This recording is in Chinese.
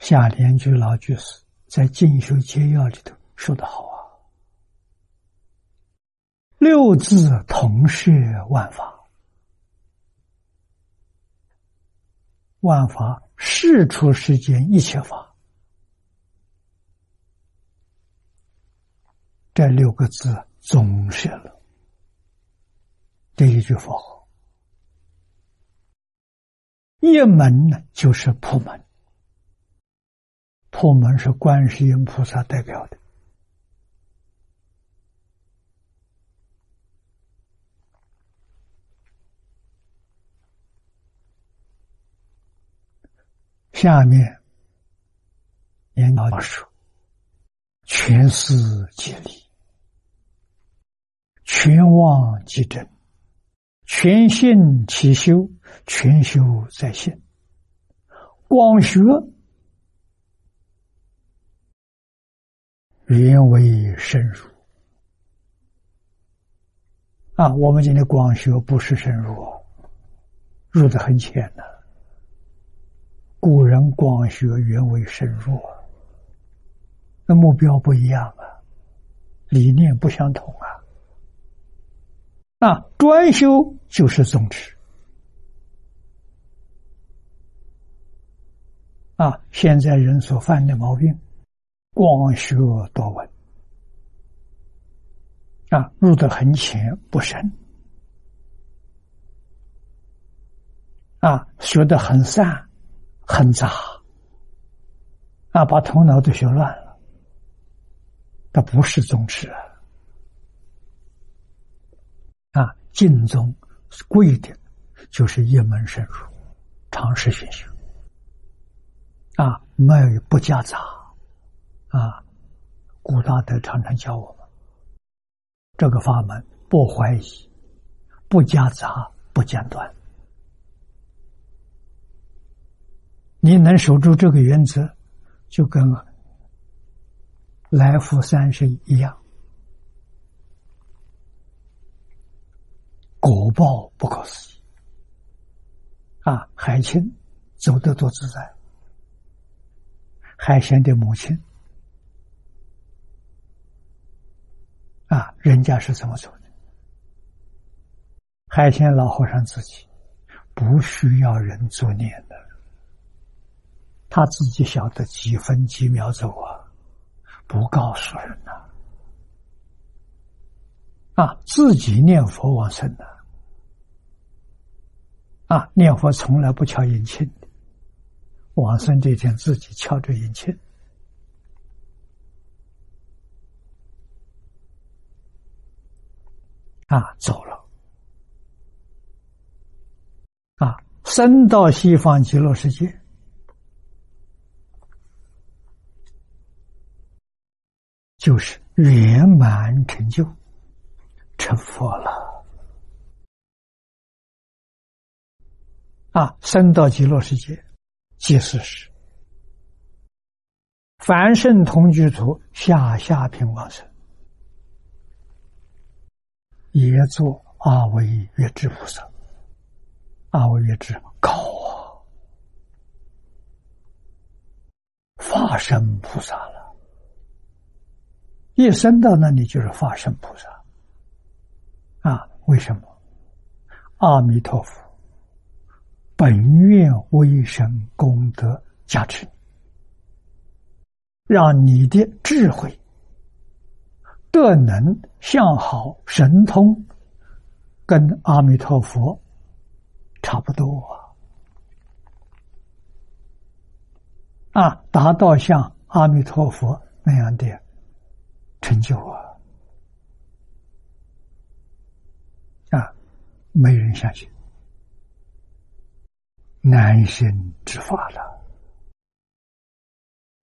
夏莲居老居士在《进修节要》里头说得好啊，六字同摄万法，万法事出世间一切法，这六个字总摄了这一句佛号。一门呢就是普门，普门是观世音菩萨代表的。下面言导说：全思即理，全妄即真，全信其修，全修在信。广学原为深入啊！我们今天广学不是深入哦，入得很浅的。古人广学原为深入啊，那目标不一样啊，理念不相同啊。专修就是宗旨啊！现在人所犯的毛病，广学多闻啊，入得很浅不深啊，学得很散很杂啊，把头脑都学乱了，它不是宗旨啊！净宗规定就是一门深入，常识学修啊，没有不夹杂啊。古大德常常教我们，这个法门不怀疑，不夹杂，不间断。你能守住这个原则，就跟来福三生一样，果报不可思议啊！海清走得多自在，海贤的母亲啊，人家是怎么走的？海贤老和尚自己不需要人作念的，他自己晓得几分几秒走啊，不告诉人啊，自己念佛往生的啊，念佛从来不敲引磬的，往生这天自己敲着引磬啊，走了啊，升到西方极乐世界，就是圆满成就，成佛了啊！升到极乐世界，即是凡圣同居土下品往生，也做阿惟越致菩萨。阿惟越致高啊，法身菩萨了，一生到那里就是法身菩萨啊！为什么？阿弥陀佛本愿威神功德加持，让你的智慧德能相好神通跟阿弥陀佛差不多啊，达到像阿弥陀佛那样的成就啊，没人相信，难生之法了。